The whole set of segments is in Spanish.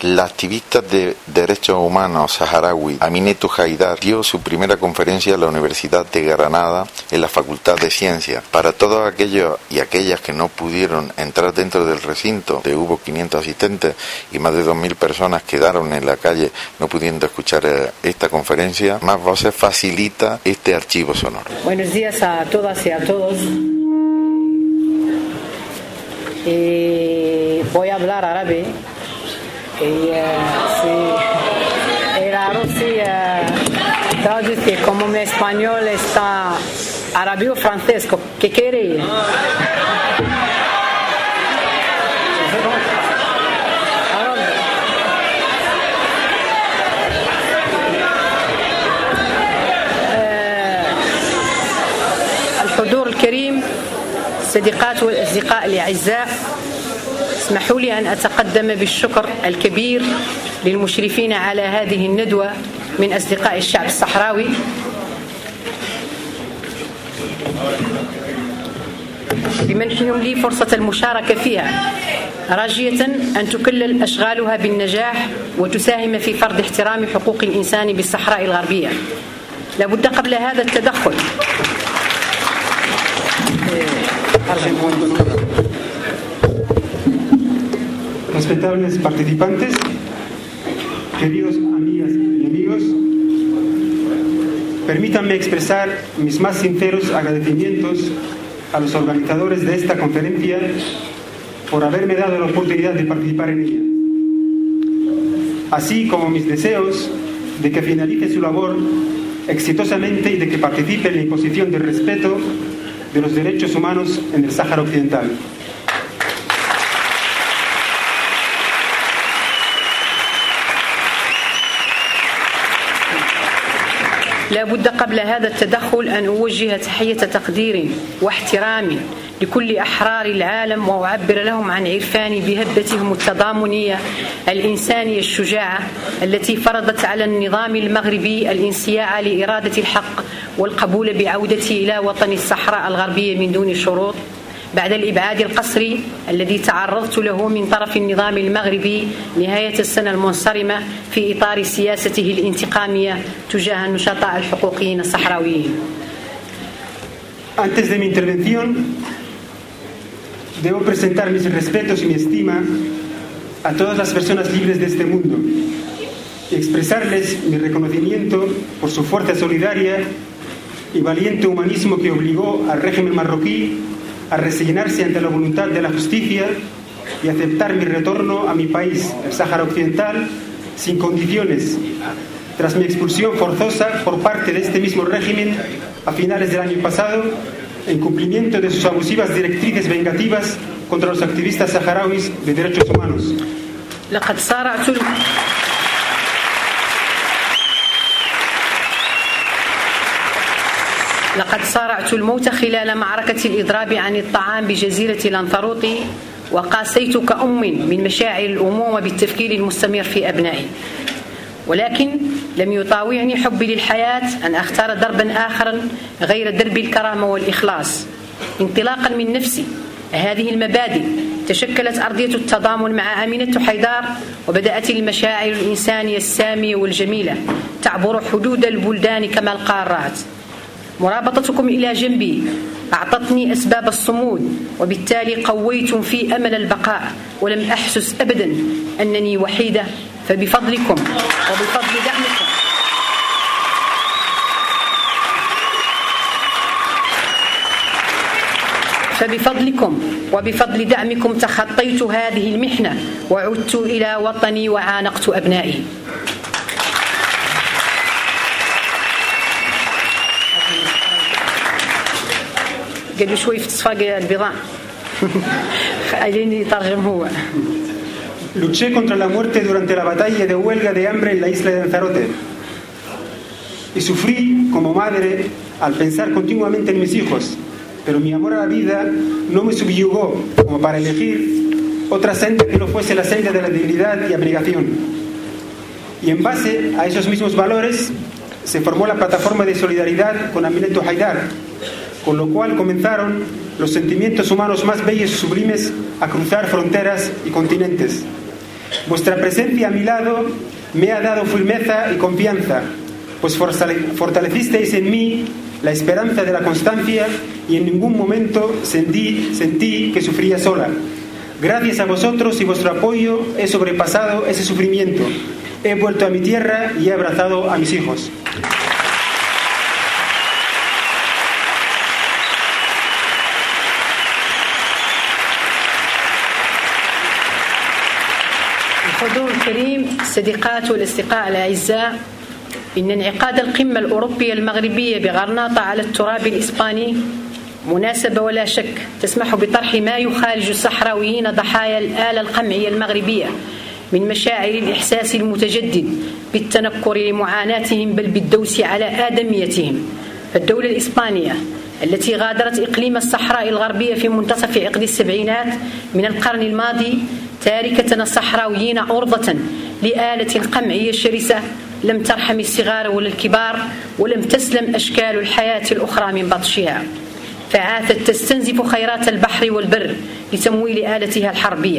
La activista de derechos humanos saharaui Aminetou Haidar dio su primera conferencia en la Universidad de Granada en la Facultad de Ciencias. Para todos aquellos y aquellas que no pudieron entrar dentro del recinto, hubo 500 asistentes y más de 2.000 personas quedaron en la calle no pudiendo escuchar esta conferencia. Más Voces facilita este archivo sonoro. Buenos días a todas y a todos. Voy a hablar árabe. Raro si traduce como mi español está árabe o francés. ¿Qué quiere? الحضور الكريم، الصديقات والأصدقاء الأعزاء، اسمحوا لي أن أتقدم بالشكر الكبير للمشرفين على هذه الندوة من أصدقاء الشعب الصحراوي بمنحهم لي فرصة المشاركة فيها، راجية أن تكلل أشغالها بالنجاح وتساهم في فرض احترام حقوق الإنسان بالصحراء الغربية. لابد قبل هذا التدخل Respetables participantes, queridos amigas y amigos, permítanme expresar mis más sinceros agradecimientos a los organizadores de esta conferencia por haberme dado la oportunidad de participar en ella, así como mis deseos de que finalice su labor exitosamente y de que participe en la imposición del respeto de los derechos humanos en el Sáhara Occidental. لا بد قبل هذا التدخل أن أوجه تحية تقدير واحترام لكل أحرار العالم وأعبر لهم عن عرفاني بهبتهم التضامنية الإنسانية الشجاعة التي فرضت على النظام المغربي الانصياع لإرادة الحق والقبول بعودته إلى وطن الصحراء الغربية من دون شروط بعد الإبعاد القسري الذي تعرضت له من طرف النظام المغربي نهاية السنة المنصرمة في إطار سياسته الانتقامية تجاه النشطاء الحقوقيين الصحراويين. Antes de mi intervención, debo presentar mis respetos y mi estima a todas las personas libres de este mundo y expresarles mi reconocimiento por su fuerza solidaria y valiente humanismo que obligó al régimen marroquí a resignarse ante la voluntad de la justicia y aceptar mi retorno a mi país, el Sáhara Occidental, sin condiciones, tras mi expulsión forzosa por parte de este mismo régimen a finales del año pasado, en cumplimiento de sus abusivas directrices vengativas contra los activistas saharauis de derechos humanos. لقد صارعت الموت خلال معركة الإضراب عن الطعام بجزيرة لانثروطي وقاسيت كأم من مشاعر الأمومة بالتفكير المستمر في أبنائي، ولكن لم يطاوعني حبي للحياة أن أختار دربا آخر غير درب الكرامة والإخلاص. انطلاقا من نفسي هذه المبادئ تشكلت أرضية التضامن مع أمينة حيدار، وبدأت المشاعر الإنسانية السامية والجميلة تعبر حدود البلدان كما القارات. مرابطتكم إلى جنبي أعطتني أسباب الصمود، وبالتالي قويت في أمل البقاء، ولم أحسس أبدا أنني وحيدة. فبفضلكم وبفضل دعمكم تخطيت هذه المحنة وعدت إلى وطني وعانقت أبنائي. قالوا شوي في تصفاق البيضاء خليني يترجم هو. Luché contra la muerte durante la batalla de huelga de hambre en la isla de Lanzarote y sufrí como madre al pensar continuamente en mis hijos, pero mi amor a la vida no me subyugó como para elegir otra senda que no fuese la senda de la dignidad y abnegación. Y en base a esos mismos valores se formó la plataforma de solidaridad con Aminetou Haidar, con lo cual comenzaron los sentimientos humanos más bellos y sublimes a cruzar fronteras y continentes. Vuestra presencia a mi lado me ha dado firmeza y confianza, pues fortalecisteis en mí la esperanza de la constancia y en ningún momento sentí que sufría sola. Gracias a vosotros y vuestro apoyo he sobrepasado ese sufrimiento. He vuelto a mi tierra y he abrazado a mis hijos. الحضور الكريم، الصديقات والأصدقاء الأعزاء، إن انعقاد القمة الأوروبية المغربية بغرناطة على التراب الإسباني مناسبة ولا شك تسمح بطرح ما يخالج الصحراويين ضحايا الآلة القمعية المغربية من مشاعر الإحساس المتجدد بالتنكر لمعاناتهم بل بالدوس على آدميتهم. فالدولة الإسبانية التي غادرت إقليم الصحراء الغربية في منتصف عقد السبعينات من القرن الماضي تاركة الصحراويين عرضة لآلة قمعية شرسة لم ترحم الصغار ولا الكبار ولم تسلم أشكال الحياة الأخرى من بطشها، فعاثت تستنزف خيرات البحر والبر لتمويل آلتها الحربية.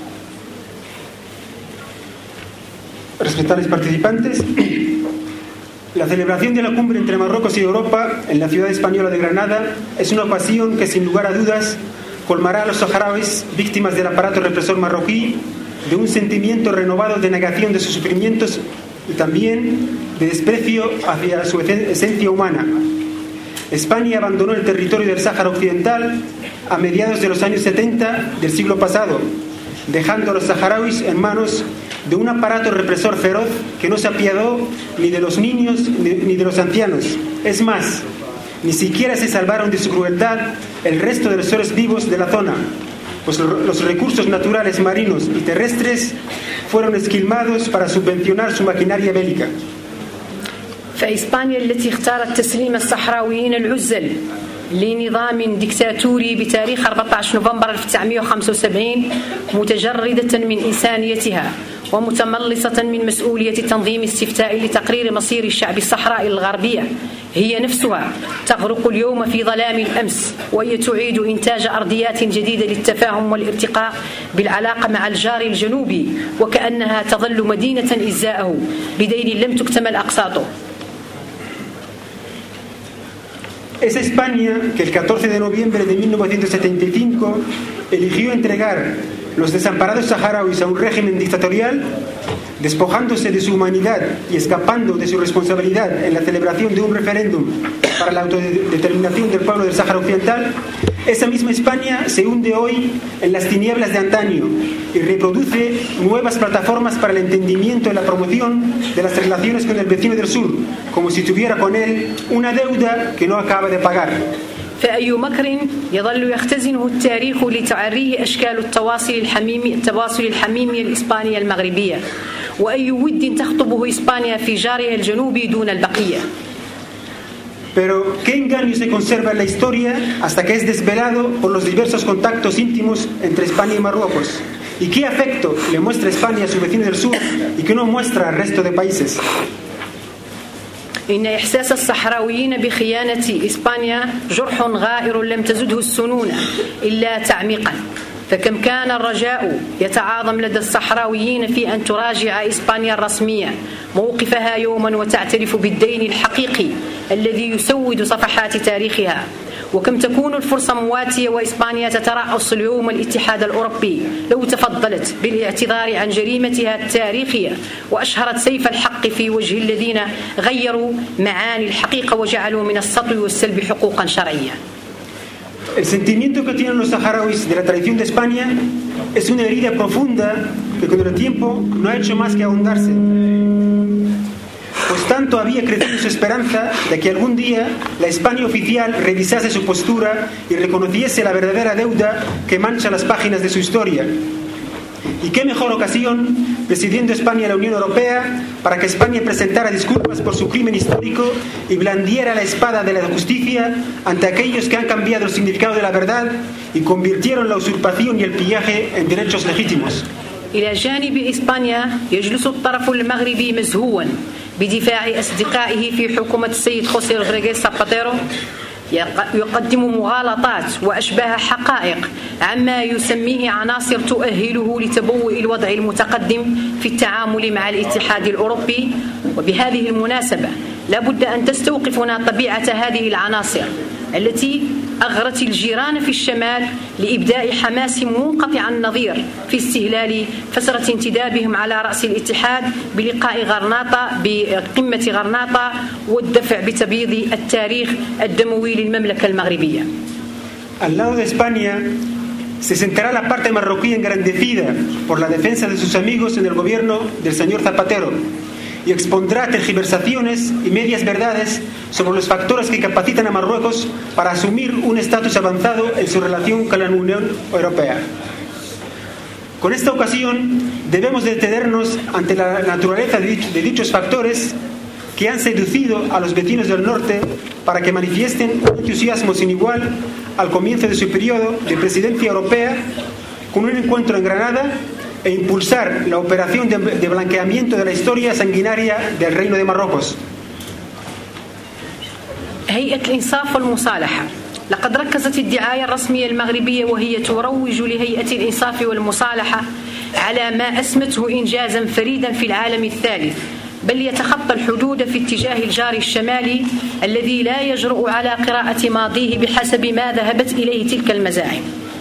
Respetables participantes, la celebración de la cumbre entre Marruecos y Europa en la ciudad española de Granada es una ocasión que sin lugar a dudas colmará a los saharauis víctimas del aparato represor marroquí de un sentimiento renovado de negación de sus sufrimientos y también de desprecio hacia su esencia humana. España abandonó el territorio del Sáhara Occidental a mediados de los años 70 del siglo pasado, dejando a los saharauis en manos de un aparato represor feroz que no se apiadó ni de los niños ni de los ancianos. Es más, ni siquiera se salvaron de su crueldad el resto de los seres vivos de la zona, pues los recursos naturales marinos y terrestres fueron esquilmados para subvencionar su maquinaria bélica. فإسبانيا التي اختارت تسليم الصحراويين العزل لنظام ديكتاتوري بتاريخ 14 نوفمبر 1975 متجردة من إنسانيتها ومتملصة من مسؤولية تنظيم استفتاء لتقرير مصير الشعب الصحراء الغربية، هي نفسها تغرق اليوم في ظلام الأمس وهي تعيد إنتاج أرضيات جديدة للتفاهم والارتقاء بالعلاقة مع الجار الجنوبي وكأنها تظل مدينة إزاءه بدين لم تكتمل أقساطه. Es España que el 14 de noviembre de 1975 eligió entregar los desamparados saharauis a un régimen dictatorial, despojándose de su humanidad y escapando de su responsabilidad en la celebración de un referéndum para la autodeterminación del pueblo del Sáhara Occidental. Esa misma España se hunde hoy en las tinieblas de antaño y reproduce nuevas plataformas para el entendimiento y la promoción de las relaciones con el vecino del sur, como si tuviera con él una deuda que no acaba de pagar. فأي مكر يظل يختزنه التاريخ لتعريه أشكال التواصل الحميمي الإسبانية المغربية، وأي ود تخطبه إسبانيا في جارها الجنوبي دون البقية. Pero qué engaño se conserva en la historia hasta que es desvelado por los diversos contactos íntimos entre España y Marruecos. ¿Y qué afecto le muestra España a su vecino del sur y que no muestra al resto de países? إن إحساس الصحراويين بخيانة إسبانيا جرح غائر لم تزده السنون إلا تعميقا، فكم كان الرجاء يتعاظم لدى الصحراويين في أن تراجع إسبانيا الرسمية موقفها يوما وتعترف بالدين الحقيقي الذي يسود صفحات تاريخها، وكم تكون الفرصة مواتية وإسبانيا تترأس اليوم الاتحاد الأوروبي لو تفضلت بالاعتذار عن جريمتها التاريخية وأشهرت سيف الحق في وجه الذين غيروا معاني الحقيقة وجعلوا من السطو والسلب حقوقا شرعية. El sentimiento que tienen los saharauis de la traición de España es una herida profunda que con el tiempo no ha hecho más que ahondarse. Pues tanto había crecido su esperanza de que algún día la España oficial revisase su postura y reconociese la verdadera deuda que mancha las páginas de su historia. Y qué mejor ocasión, presidiendo España a la Unión Europea, para que España presentara disculpas por su crimen histórico y blandiera la espada de la justicia ante aquellos que han cambiado el significado de la verdad y convirtieron la usurpación y el pillaje en derechos legítimos. إلى جانب إسبانيا يجلس الطرف المغربي مزهوا بدفاع أصدقائه في حكومة السيد خوسي رودريغيز زاباتيرو يقدم مغالطات وأشباه حقائق عما يسميه عناصر تؤهله لتبوء الوضع المتقدم في التعامل مع الاتحاد الأوروبي. وبهذه المناسبة لا بد أن تستوقفنا طبيعة هذه العناصر التي أغرت الجيران في الشمال لإبداء حماس منقطع النظير في استهلال فترة انتدابهم على رأس الاتحاد بلقاء غرناطة بقمة غرناطة والدفع بتبييض التاريخ الدموي للمملكة المغربية. Al lado de España se sentará la parte marroquí engrandecida por la defensa de sus amigos en el gobierno del señor Zapatero y expondrá tergiversaciones y medias verdades sobre los factores que capacitan a Marruecos para asumir un estatus avanzado en su relación con la Unión Europea. Con esta ocasión debemos detenernos ante la naturaleza de dichos factores que han seducido a los vecinos del norte para que manifiesten un entusiasmo sin igual al comienzo de su periodo de presidencia europea con un encuentro en Granada e impulsar la operación de blanqueamiento de la historia sanguinaria del Reino de Marruecos. هيئة الإنصاف والمصالحة لقد ركزت الدعاية الرسمية المغربية وهي تروج لهيئة الإنصاف والمصالحة على ما أسمته إنجازا فريدا في العالم الثالث، بل يتخطى الحدود في اتجاه الجار الشمالي الذي لا يجرؤ على قراءة ماضيه بحسب ما ذهبت إليه تلك المزاعم.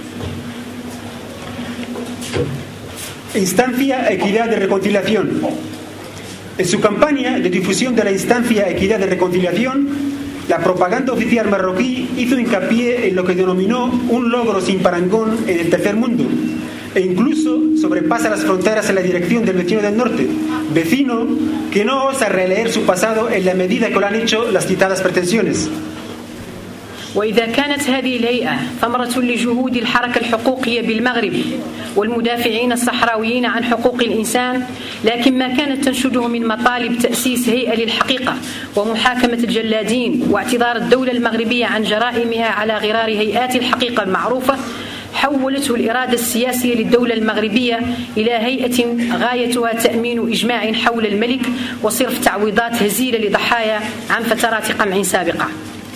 Instancia Equidad de Reconciliación. En su campaña de difusión de la instancia Equidad de Reconciliación, la propaganda oficial marroquí hizo hincapié en lo que denominó un logro sin parangón en el tercer mundo e incluso sobrepasa las fronteras en la dirección del vecino del norte, vecino que no osa releer su pasado en la medida que lo han hecho las citadas pretensiones. وإذا كانت هذه الهيئة ثمرة لجهود الحركة الحقوقية بالمغرب والمدافعين الصحراويين عن حقوق الإنسان، لكن ما كانت تنشده من مطالب تأسيس هيئة للحقيقة ومحاكمة الجلادين واعتذار الدولة المغربية عن جرائمها على غرار هيئات الحقيقة المعروفة، حولته الإرادة السياسية للدولة المغربية إلى هيئة غايتها تأمين إجماع حول الملك وصرف تعويضات هزيلة لضحايا عن فترات قمع سابقة.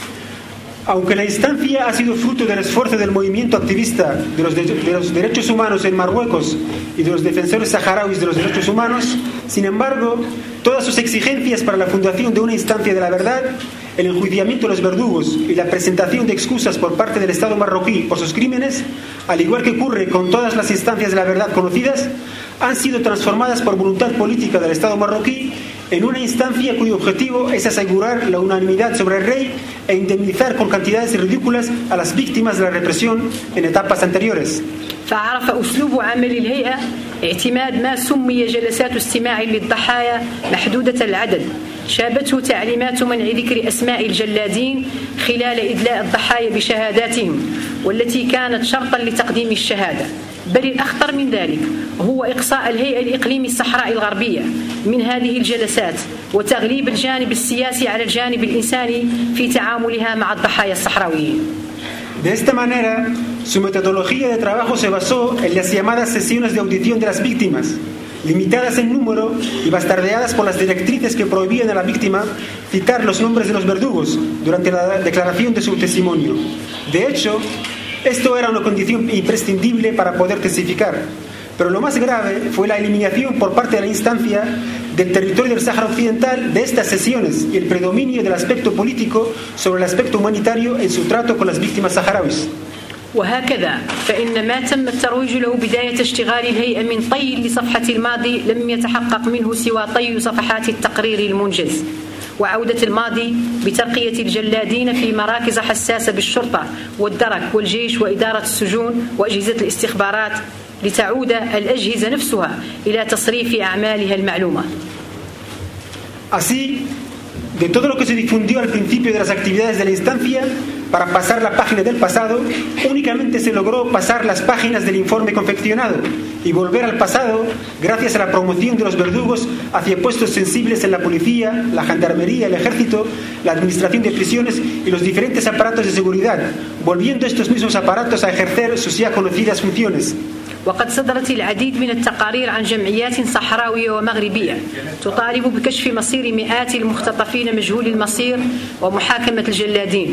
Aunque la instancia ha sido fruto del esfuerzo del movimiento activista de los derechos humanos en Marruecos y de los defensores saharauis de los derechos humanos, sin embargo, todas sus exigencias para la fundación de una instancia de la verdad, el enjuiciamiento de los verdugos y la presentación de excusas por parte del Estado marroquí por sus crímenes, al igual que ocurre con todas las instancias de la verdad conocidas, han sido transformadas por voluntad política del Estado marroquí en una instancia cuyo objetivo es asegurar la unanimidad sobre el rey e indemnizar con cantidades ridículas a las víctimas de la represión en etapas anteriores. فعرف أسلوب عمل الهيئة اعتماد ما سمي جلسات استماع للضحايا محدودة العدد، شابته تعليمات منع ذكر أسماء الجلادين خلال إدلاء الضحايا بشهاداتهم والتي كانت شرطا لتقديم الشهادة، بل الأخطر من ذلك هو إقصاء الهيئة الإقليمي الصحراء الغربية من هذه الجلسات وتغليب الجانب السياسي على الجانب الإنساني في تعاملها مع الضحايا الصحراويين. De esta manera, su metodología de trabajo se basó en las llamadas sesiones de audición de las víctimas, limitadas en número y bastardeadas por las directrices que prohibían a la víctima citar los nombres de los verdugos durante la declaración de su testimonio. De hecho, esto era una condición imprescindible para poder testificar. Pero lo más grave fue la eliminación por parte de la instancia del territorio del Sáhara Occidental de estas sesiones y el predominio del aspecto político sobre el aspecto humanitario en su trato con las víctimas saharauis. وهكذا فإن ما تم الترويج له بداية اشتغال الهيئة من طي لصفحة الماضي لم يتحقق منه سوى طي صفحات التقرير المنجز وعودة الماضي بترقية الجلادين في مراكز حساسة بالشرطة والدرك والجيش وإدارة السجون وأجهزة الاستخبارات لتعود الأجهزة نفسها إلى تصريف أعمالها المعلومة. Así, de todo lo que se difundió al principio de las actividades de la instancia, para pasar la página del pasado, únicamente se logró pasar las páginas del informe confeccionado y volver al pasado gracias a la promoción de los verdugos hacia puestos sensibles en la policía, la gendarmería, el ejército, la administración de prisiones y los diferentes aparatos de seguridad, volviendo estos mismos aparatos a ejercer sus ya conocidas funciones. وقد صدرت العديد من التقارير عن جمعيات صحراوية ومغربية تطالب بكشف مصير مئات المختطفين مجهول المصير ومحاكمة الجلادين،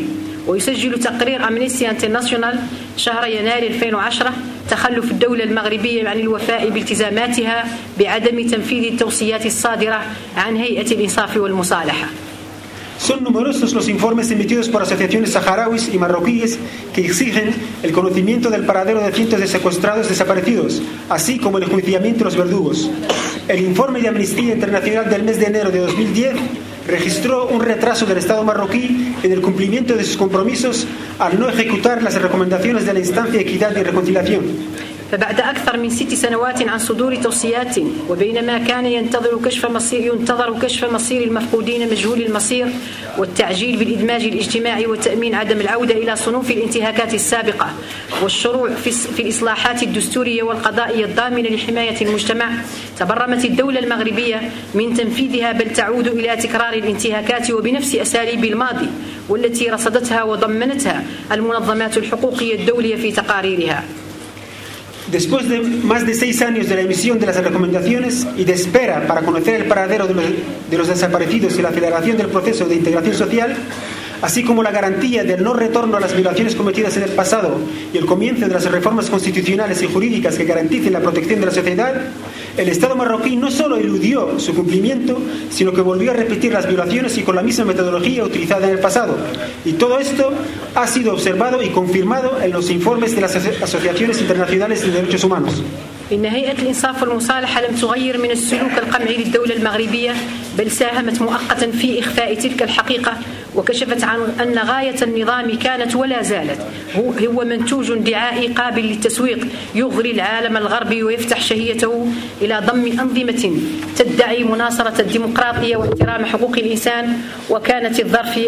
ويسجل تقرير أمنستي انترناشونال شهر يناير 2010 تخلف الدولة المغربية عن الوفاء بالتزاماتها بعدم تنفيذ التوصيات الصادرة عن هيئة الإنصاف والمصالحة. Son numerosos los informes emitidos por asociaciones saharauis y marroquíes que exigen el conocimiento del paradero de cientos de secuestrados desaparecidos, así como el enjuiciamiento de los verdugos. El informe de Amnistía Internacional del mes de enero de 2010 registró un retraso del Estado marroquí en el cumplimiento de sus compromisos al no ejecutar las recomendaciones de la instancia de equidad y reconciliación. فبعد أكثر من 6 سنوات عن صدور توصيات وبينما كان ينتظر كشف مصير المفقودين مجهول المصير والتعجيل بالإدماج الاجتماعي وتأمين عدم العودة إلى صنوف الانتهاكات السابقة والشروع في الإصلاحات الدستورية والقضائية الضامنة لحماية المجتمع، تبرمت الدولة المغربية من تنفيذها بل تعود إلى تكرار الانتهاكات وبنفس أساليب الماضي والتي رصدتها وضمنتها المنظمات الحقوقية الدولية في تقاريرها. Después de más de 6 años de la emisión de las recomendaciones y de espera para conocer el paradero de los desaparecidos y la aceleración del proceso de integración social, así como la garantía del no retorno a las violaciones cometidas en el pasado y el comienzo de las reformas constitucionales y jurídicas que garanticen la protección de la sociedad, el Estado marroquí no solo eludió su cumplimiento, sino que volvió a repetir las violaciones y con la misma metodología utilizada en el pasado. Y todo esto ha sido observado y confirmado en los informes de las asociaciones internacionales de derechos humanos. إن هيئة الإنصاف والمصالحة لم تغير من السلوك القمعي للدولة المغربية بل ساهمت مؤقتا في إخفاء تلك الحقيقة وكشفت عن أن غاية النظام كانت ولا زالت هو منتوج دعائي قابل للتسويق يغري العالم الغربي ويفتح شهيته إلى ضم أنظمة تدعي مناصرة الديمقراطية واحترام حقوق الإنسان وكانت الظرفية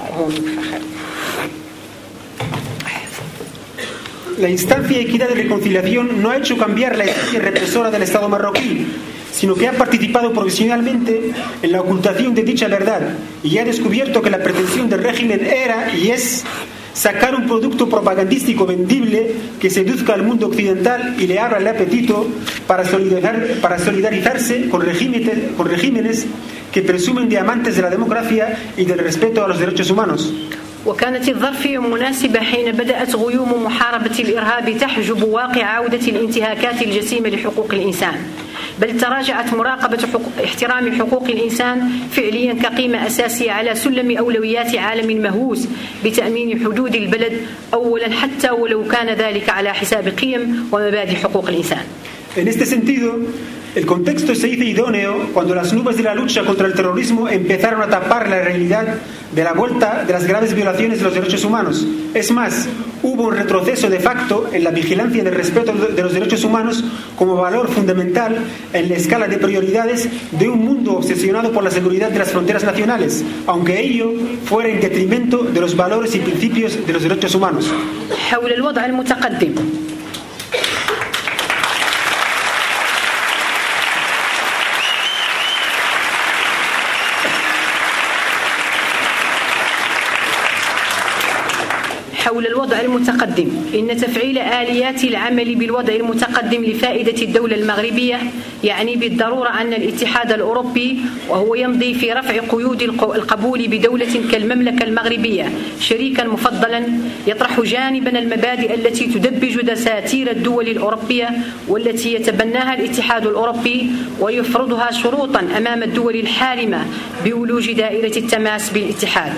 La instancia de equidad y reconciliación no ha hecho cambiar la esencia represora del Estado marroquí, sino que ha participado profesionalmente en la ocultación de dicha verdad y ha descubierto que la pretensión del régimen era y es sacar un producto propagandístico vendible que seduzca al mundo occidental y le abra el apetito para solidarizarse con regímenes que presumen de amantes de la democracia y del respeto a los derechos humanos. وكانت الظرفية مناسبة حين بدأت غيوم محاربة الإرهاب تحجب واقع عودة الانتهاكات الجسيمة لحقوق الإنسان بل تراجعت مراقبة احترام حقوق الإنسان فعليا كقيمة أساسية على سلم أولويات عالم مهووس بتأمين حدود البلد أولا حتى ولو كان ذلك على حساب قيم ومبادئ حقوق الإنسان. En este sentido, el contexto se hizo idóneo cuando las nubes de la lucha contra el terrorismo empezaron a tapar la realidad de la vuelta de las graves violaciones de los derechos humanos. Es más, hubo un retroceso de facto en la vigilancia del respeto de los derechos humanos como valor fundamental en la escala de prioridades de un mundo obsesionado por la seguridad de las fronteras nacionales, aunque ello fuera en detrimento de los valores y principios de los derechos humanos. حول الوضع المتقدم حول الوضع المتقدم إن تفعيل آليات العمل بالوضع المتقدم لفائدة الدولة المغربية يعني بالضرورة أن الاتحاد الأوروبي وهو يمضي في رفع قيود القبول بدولة كالمملكة المغربية شريكا مفضلا يطرح جانبا المبادئ التي تدبج دساتير الدول الأوروبية والتي يتبناها الاتحاد الأوروبي ويفرضها شروطا أمام الدول الحالمة بولوج دائرة التماس بالاتحاد.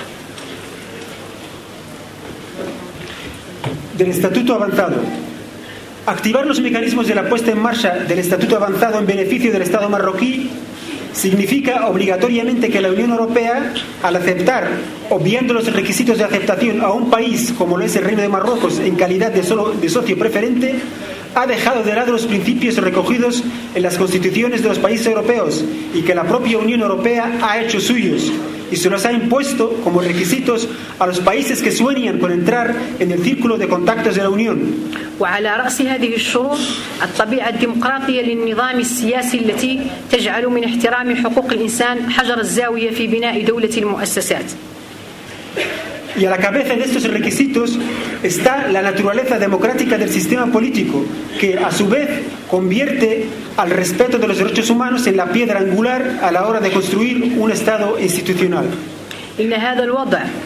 Del Estatuto Avanzado. Activar los mecanismos de la puesta en marcha del Estatuto Avanzado en beneficio del Estado marroquí significa obligatoriamente que la Unión Europea, al aceptar, obviando los requisitos de aceptación a un país como lo es el Reino de Marruecos en calidad de socio preferente, ha dejado de lado los principios recogidos en las constituciones de los países europeos y que la propia Unión Europea ha hecho suyos y se los ha impuesto como requisitos a los países que sueñan con entrar en el círculo de contactos de la Unión. وعلى رأس هذه الشروط الطبيعة الديمقراطية للنظام السياسي التي تجعل من احترام حقوق الإنسان حجر الزاوية في بناء دولة المؤسسات. Y a la cabeza de estos requisitos está la naturaleza democrática del sistema político, que a su vez convierte al respeto de los derechos humanos en la piedra angular a la hora de construir un Estado institucional. إن هذا الوضع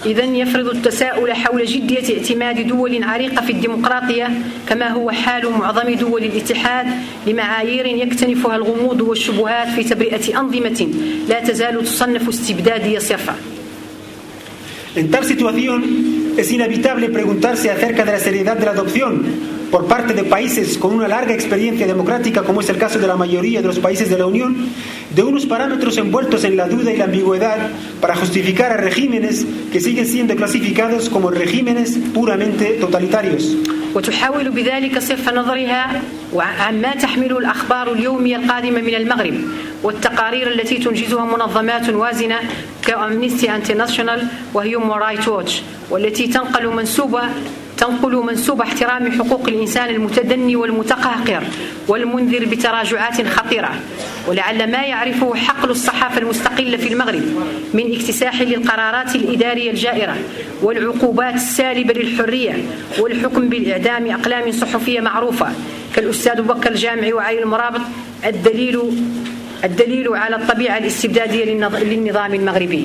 إذن يفرض التساؤل حول جدية اعتماد دول عريقة في الديمقراطية كما هو حال معظم دول الاتحاد لمعايير يكتنفها الغموض والشبهات في تبرئة أنظمة لا تزال تصنف استبدادية صرفا. En tal situación, es inevitable preguntarse acerca de la seriedad de la adopción por parte de países con una larga experiencia democrática, como es el caso de la mayoría de los países de la Unión, de unos parámetros envueltos en la duda y la ambigüedad para justificar a regímenes que siguen siendo clasificados como regímenes puramente totalitarios. وتحاول بذلك صرف نظرها عما تحمله الأخبار اليومية القادمة من المغرب والتقارير التي تنجزها منظمات وازنة كأمنستي انترناشونال وهيومن رايتس ووتش، والتي تنقل منسوب احترام حقوق الإنسان المتدني والمتقهقر والمنذر بتراجعات خطيرة. ولعل ما يعرفه حقل الصحافة المستقلة في المغرب من اكتساح للقرارات الإدارية الجائرة والعقوبات السالبة للحرية والحكم بالإعدام أقلام صحفية معروفة كالأستاذ بكر الجامعي وعلي المرابط الدليل على الطبيعة الاستبدادية للنظام المغربي.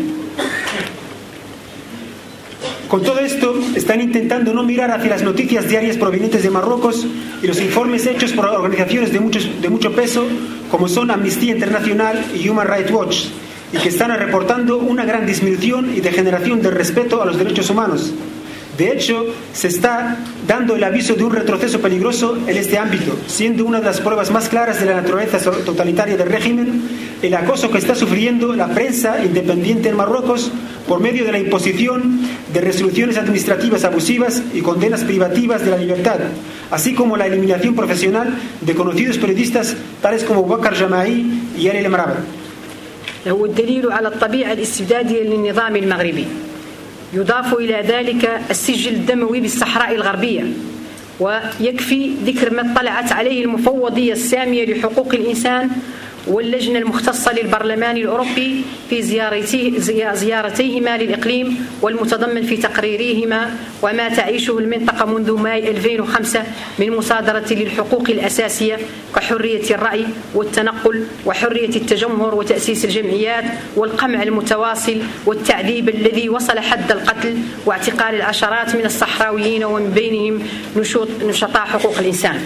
Con todo esto, están intentando no mirar hacia las noticias diarias provenientes de Marruecos y los informes hechos por organizaciones de mucho peso, como son Amnistía Internacional y Human Rights Watch, y que están reportando una gran disminución y degeneración del respeto a los derechos humanos. De hecho, se está dando el aviso de un retroceso peligroso en este ámbito, siendo una de las pruebas más claras de la naturaleza totalitaria del régimen el acoso que está sufriendo la prensa independiente en Marruecos por medio de la imposición de resoluciones administrativas abusivas y condenas privativas de la libertad, así como la eliminación profesional de conocidos periodistas tales como Boubacar Jamaï y Ali El-Mrabat. هو الدليل على الطبيعة الاستبدادية للنظام المغربي. يضاف إلى ذلك السجل الدموي بالصحراء الغربية، ويكفي ذكر ما اطلعت عليه المفوضية السامية لحقوق الإنسان واللجنة المختصة للبرلمان الأوروبي في زيارتيهما للإقليم والمتضمن في تقريريهما وما تعيشه المنطقة منذ ماي 2005 من مصادرة للحقوق الأساسية كحرية الرأي والتنقل وحرية التجمهر وتأسيس الجمعيات والقمع المتواصل والتعذيب الذي وصل حد القتل واعتقال العشرات من الصحراويين ومن بينهم نشطاء حقوق الإنسان.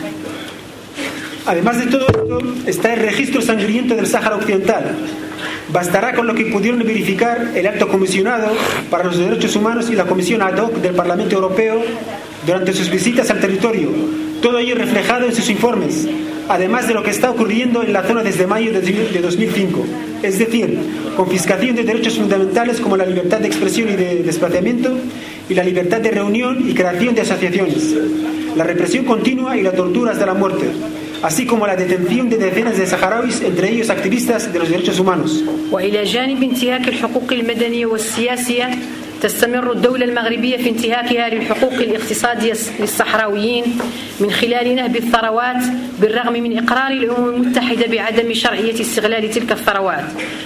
Además de todo esto, está el registro sangriento del Sáhara Occidental. Bastará con lo que pudieron verificar el Alto Comisionado para los Derechos Humanos y la Comisión Ad Hoc del Parlamento Europeo durante sus visitas al territorio, todo ello reflejado en sus informes, además de lo que está ocurriendo en la zona desde mayo de 2005, es decir, confiscación de derechos fundamentales como la libertad de expresión y de desplazamiento y la libertad de reunión y creación de asociaciones, la represión continua y la tortura hasta la muerte, así como la detención de decenas de saharauis, entre ellos activistas de los derechos humanos. وإلى جانب انتهاك الحقوق المدنية والسياسية تستمر الدولة المغربية في انتهاكها للحقوق الاقتصادية للصحراويين من خلال نهب الثروات بالرغم من إقرار الأمم المتحدة بعدم شرعية استغلال تلك الثروات.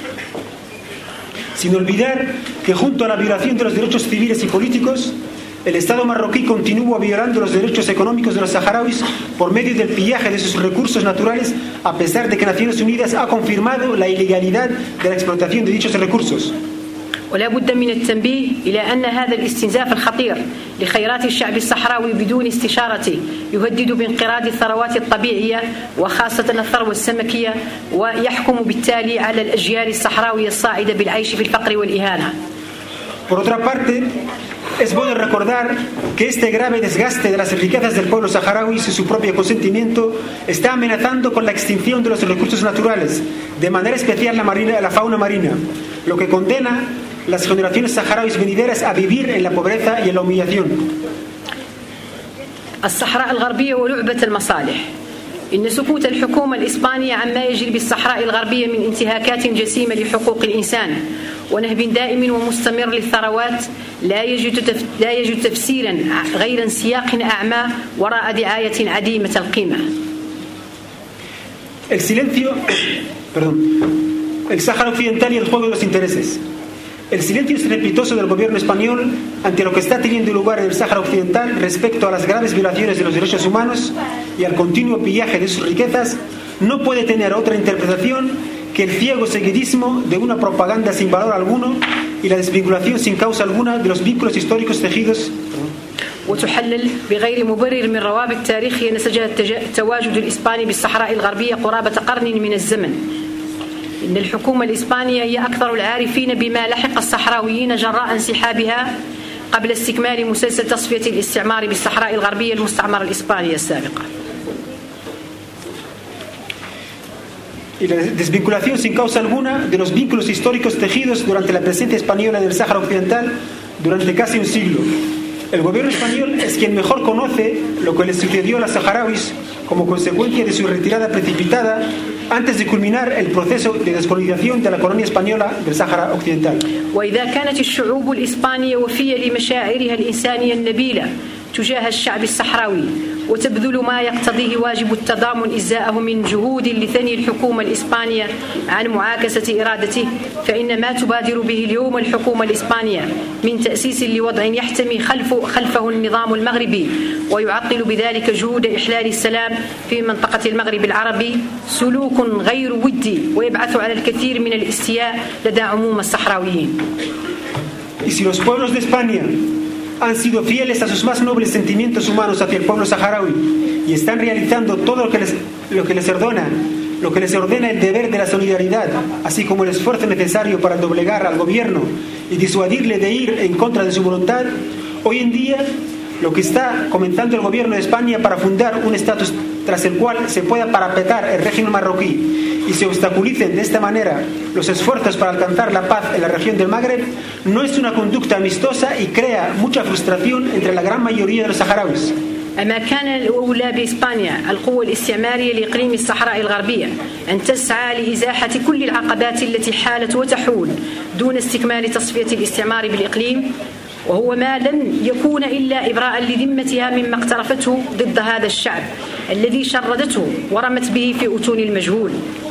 Sin olvidar que junto a la violación de los derechos civiles y políticos, el Estado marroquí continúa violando los derechos económicos de los saharauis por medio del pillaje de sus recursos naturales, a pesar de que Naciones Unidas ha confirmado la ilegalidad de la explotación de dichos recursos. ولا بد من التنبيه إلى أن هذا الاستنزاف الخطير لخيرات الشعب الصحراوي بدون استشارته يهدد بانقراض الثروات الطبيعية وخاصة الثروة السمكية، ويحكم بالتالي على الأجيال الصحراوية الصاعدة بالعيش في الفقر والإهانة. Por otra parte, es bueno recordar que este grave desgaste de las riquezas del pueblo saharaui y su propio consentimiento está amenazando con la extinción de los recursos naturales, de manera especial la fauna marina, lo que condena las generaciones saharauis venideras a vivir en la pobreza y en la humillación. الصحراء الغربية ولعبة المصالح. إن سكوت الحكومة الإسبانية عما يجري بالصحراء الغربية من انتهاكات جسيمة لحقوق الإنسان ونهب دائم ومستمر للثروات لا يجد تفسيرا غير انسياق أعمى وراء دعاية عديمة القيمة. El Sáhara Occidental y el juego de los intereses. El silencio estrepitoso del gobierno español ante lo que está teniendo lugar en el Sáhara Occidental respecto a las graves violaciones de los derechos humanos y al continuo pillaje de sus riquezas no puede tener otra interpretación que el ciego seguidismo de una propaganda sin valor alguno y la desvinculación sin causa alguna de los vínculos históricos tejidos وتحلل بغير مبرر من روابط تاريخية نسجها التواجد الإسباني بالصحراء الغربية قرابة قرن من الزمن. إن الحكومة الإسبانية هي أكثر العارفين بما لحق الصحراويين جراء انسحابها قبل استكمال مسلسل تصفية الاستعمار بالصحراء الغربية المستعمرة الإسبانية السابقة. Y la desvinculación sin causa alguna de los vínculos históricos tejidos durante la presencia española del Sáhara Occidental durante casi un siglo. El gobierno español es quien mejor conoce lo que les sucedió a los saharauis como consecuencia de su retirada precipitada antes de culminar el proceso de descolonización de la colonia española del Sáhara Occidental. وإذا كانت الشعوب الإسبانية وفية لمشاعرها الإنسانية النبيلة تجاه الشعب الصحراوي وتبذل ما يقتضيه واجب التضامن إزاءه من جهود لثني الحكومة الإسبانية عن معاكسة إرادته، فإن ما تبادر به اليوم الحكومة الإسبانية من تأسيس لوضع يحتمي خلفه النظام المغربي ويعطل بذلك جهود إحلال السلام في منطقة المغرب العربي سلوك غير ودي ويبعث على الكثير من الاستياء لدى عموم الصحراويين. Y si los pueblos de España han sido fieles a sus más nobles sentimientos humanos hacia el pueblo saharaui y están realizando todo lo que les ordena el deber de la solidaridad, así como el esfuerzo necesario para doblegar al gobierno y disuadirle de ir en contra de su voluntad, hoy en día lo que está comenzando el gobierno de España para fundar un estatus tras el cual se pueda parapetar el régimen marroquí y se obstaculicen de esta manera los esfuerzos para alcanzar la paz en la región del Magreb, no es una conducta amistosa y crea mucha frustración entre la gran mayoría de los saharauis. أما كان الأولى بإسبانيا القوة الاستعمارية لإقليم الصحراء الغربية أن تسعى لإزاحة كل العقبات التي حالت وتحول دون استكمال تصفية الاستعمار بالإقليم، وهو ما لن يكون إلا إبراء لذمتها مما اقترفته ضد هذا الشعب الذي شردته ورمت به في أتون المجهول.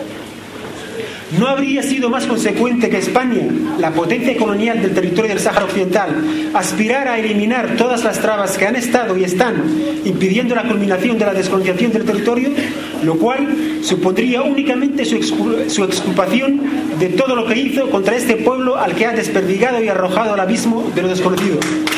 ¿No habría sido más consecuente que España, la potencia colonial del territorio del Sáhara Occidental, aspirara a eliminar todas las trabas que han estado y están impidiendo la culminación de la descolonización del territorio, lo cual supondría únicamente su exculpación de todo lo que hizo contra este pueblo al que ha desperdigado y arrojado al abismo de lo desconocido?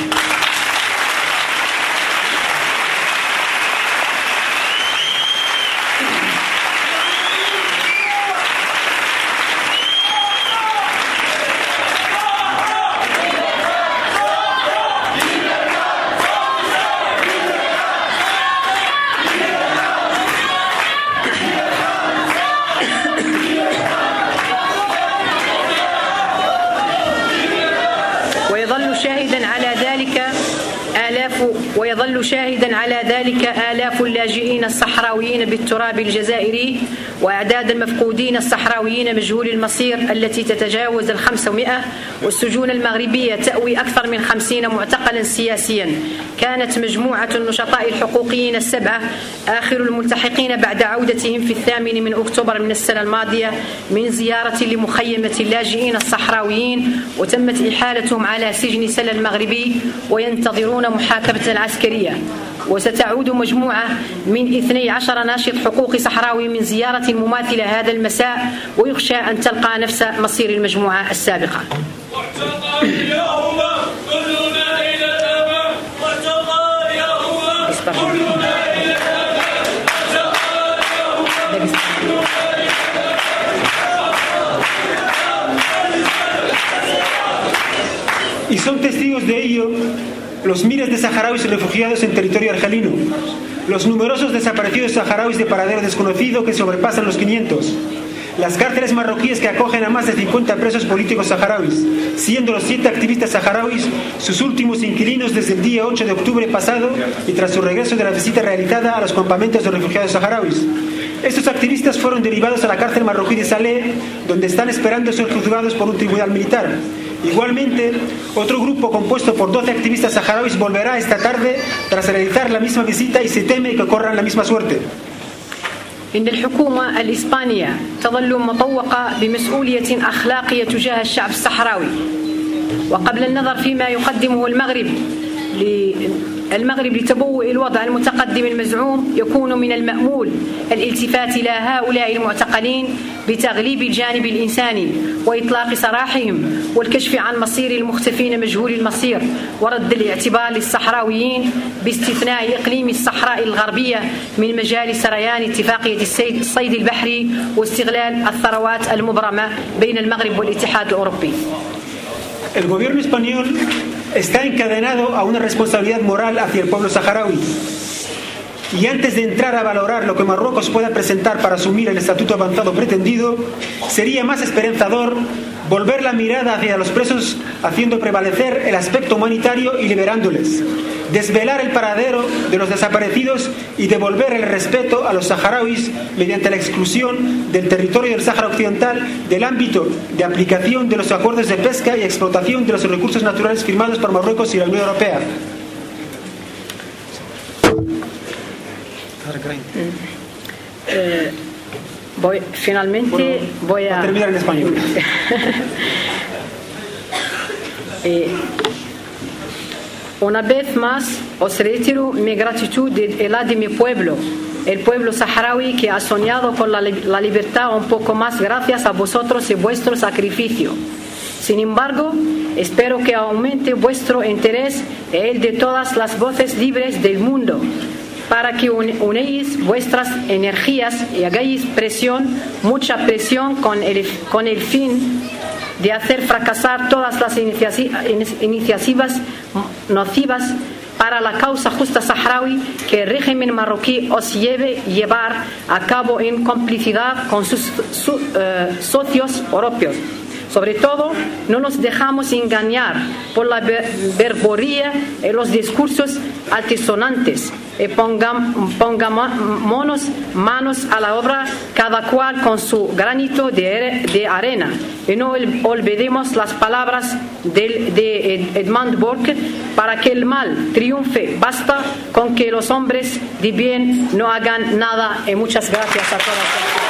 ويظل شاهدا على ذلك آلاف اللاجئين الصحراويين بالتراب الجزائري وأعداد المفقودين الصحراويين مجهول المصير التي تتجاوز 500 والسجون المغربية تأوي أكثر من 50 معتقلا سياسيا. كانت مجموعة النشطاء الحقوقيين السبعة آخر الملتحقين بعد عودتهم في 8 من أكتوبر من السنة الماضية من زيارة لمخيمة اللاجئين الصحراويين، وتمت إحالتهم على سجن سلا المغربي وينتظرون محاكمة العسكرية. وستعود مجموعة من 12 ناشط حقوقي صحراوي من زيارة مماثلة هذا المساء، ويخشى أن تلقى نفس مصير المجموعة السابقة. Y son testigos de ello los miles de saharauis refugiados en territorio argelino, los numerosos desaparecidos saharauis de paradero desconocido que sobrepasan los 500, las cárceles marroquíes que acogen a más de 50 presos políticos saharauis, siendo los 7 activistas saharauis sus últimos inquilinos desde el día 8 de octubre pasado y tras su regreso de la visita realizada a los campamentos de refugiados saharauis. Estos activistas fueron derivados a la cárcel marroquí de Saleh, donde están esperando ser juzgados por un tribunal militar. Igualmente, otro grupo compuesto por 12 activistas saharauis volverá esta tarde tras realizar la misma visita y se teme que corran la misma suerte. إن الحكومة الإسبانية تظل مطوقة بمسؤولية أخلاقية تجاه الشعب الصحراوي، وقبل النظر فيما يقدمه المغرب المغرب لتبوء الوضع المتقدم المزعوم يكون من المأمول الالتفات إلى هؤلاء المعتقلين بتغليب الجانب الإنساني وإطلاق سراحهم والكشف عن مصير المختفين مجهول المصير ورد الاعتبار للصحراويين باستثناء إقليم الصحراء الغربية من مجال سريان اتفاقية الصيد البحري واستغلال الثروات المبرمة بين المغرب والاتحاد الأوروبي. El gobierno español está encadenado a una responsabilidad moral hacia el pueblo saharaui. Y antes de entrar a valorar lo que Marruecos pueda presentar para asumir el estatuto avanzado pretendido, sería más esperanzador volver la mirada hacia los presos haciendo prevalecer el aspecto humanitario y liberándoles, desvelar el paradero de los desaparecidos y devolver el respeto a los saharauis mediante la exclusión del territorio del Sáhara Occidental del ámbito de aplicación de los acuerdos de pesca y explotación de los recursos naturales firmados por Marruecos y la Unión Europea. Voy a terminar en español. Una vez más os reitero mi gratitud y la de mi pueblo, el pueblo saharaui que ha soñado con la libertad un poco más gracias a vosotros y vuestro sacrificio. Sin embargo, espero que aumente vuestro interés y el de todas las voces libres del mundo, para que unéis vuestras energías y hagáis mucha presión con el fin de hacer fracasar todas las iniciativas nocivas para la causa justa saharaui que el régimen marroquí os llevar a cabo en complicidad con sus socios europeos. Sobre todo, no nos dejamos engañar por la verborrea y los discursos altisonantes y pongámonos manos a la obra, cada cual con su granito de arena. Y no olvidemos las palabras de Edmund Burke: para que el mal triunfe, basta con que los hombres de bien no hagan nada. Y muchas gracias a todos.